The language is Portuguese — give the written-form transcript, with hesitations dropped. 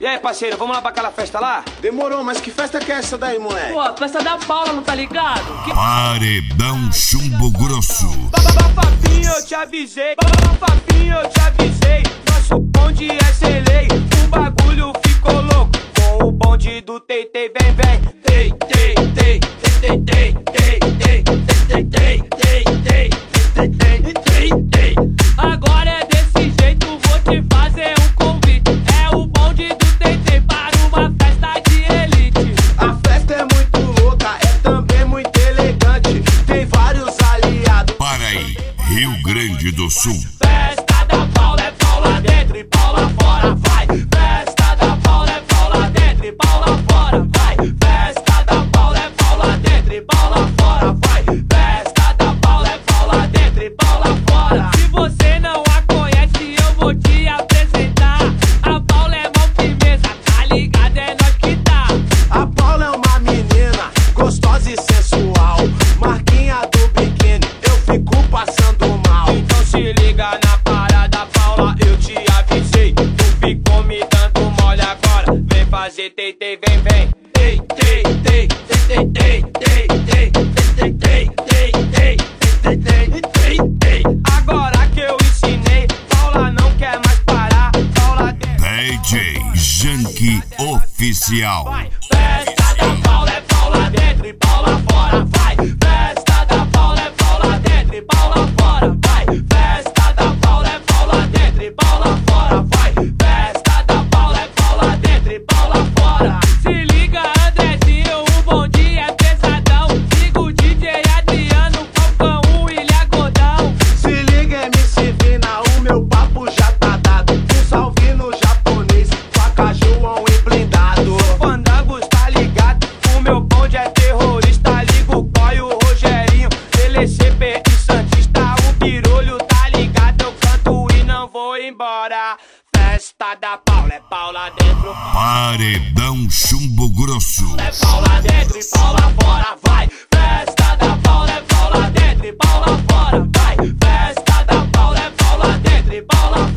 E aí, parceiro, vamos lá pra aquela festa lá? Demorou, mas que festa que é essa daí, moleque? Pô, a festa da Paula, não tá ligado? Paredão Chumbo Grosso. Fafinho, eu te avisei. Fafinho, eu te avisei. Nosso bonde é sem lei. O bagulho ficou louco. Com o bonde do Teitei, vem, vem. Tei, tei, tei, tei, tei, tei, tei, tei, tei, tei, tei, tei, tei. Agora é desse jeito, vou te fazer um convite. É o bonde do Teitei para uma festa de elite. A festa é muito louca, é também muito elegante. Tem vários aliados. Para aí, Rio Grande do Sul. Festa da Paula é Paula dentro e Paula fora, vai. Festa da Paula é Paula dentro e Paula fora, vai. Festa da Paula é Paula dentro e Paula fora, vai. Festa da Paula é Paula dentro e Paula fora. Se você não a conhece, eu vou te apresentar. A Paula é mó firmeza, tá ligado? É nós que tá. A Paula é uma menina gostosa e sensual. Marquinha do biquíni, eu fico passando mal. Então se liga na parada, Paula, eu te avisei. Tu ficou me dando mole agora, vem fazer Teitei, vem, vem. Tei, tei, tei, tei, tei, tei, tei, tei, tei, tei, tei, tei, tei, tei, tei. Agora que eu ensinei, Paula não quer mais parar. Paula DJ Janky Oficial. vai. Festa da Paula é Paula dentro e Paula fora, vai. Festa da Paula é Paula dentro e Paula fora, vai. Festa da Paula é Paula dentro e Paula fora, vai. Festa da Paula é Paula dentro e Paula fora. Se liga, Andrezinho, o bonde é pesadão. Siga o DJ Adriano, Falcão, William Godão. Se liga, MC Vina, o meu papo já tá dado. Um salve no japonês, faca João e blindado. Fandangos, tá ligado? O meu bonde é terrorista. Liga o Coi, o Rogerinho, LCP e Santista. O pirulho, tá ligado? Eu canto e não vou embora. Festa da Paula é Paula dentro, Paredão Chumbo Grosso. é Paula dentro e Paula fora, vai. Festa da Paula é Paula dentro e Paula fora, vai. Festa da Paula é Paula dentro e Paula fora.